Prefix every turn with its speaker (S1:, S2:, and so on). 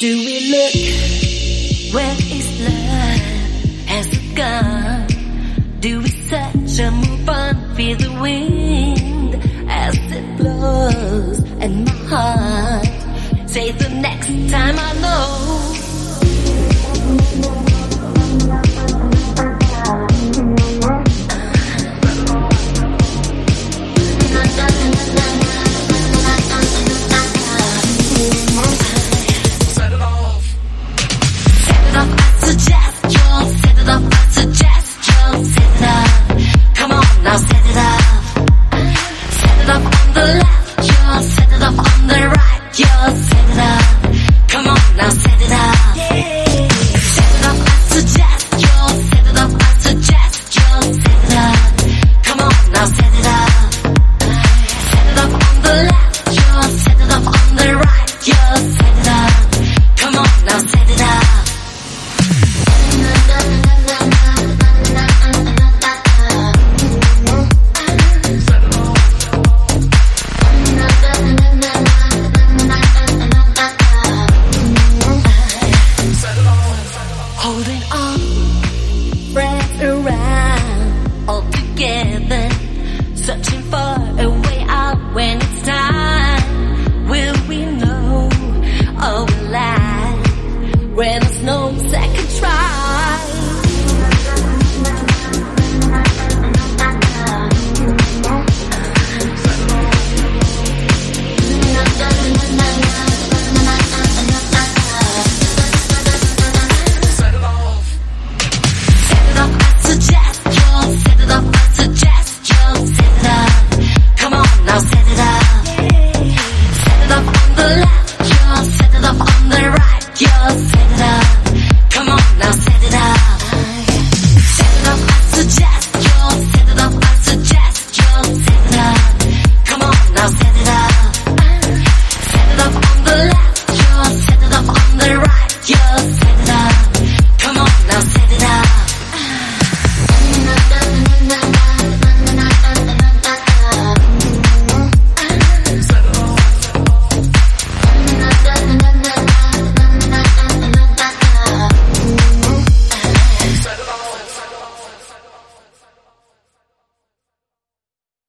S1: Do we look where is love has it gone? Do we search and move on, feel the wind as it blows, and my heart say the next time I know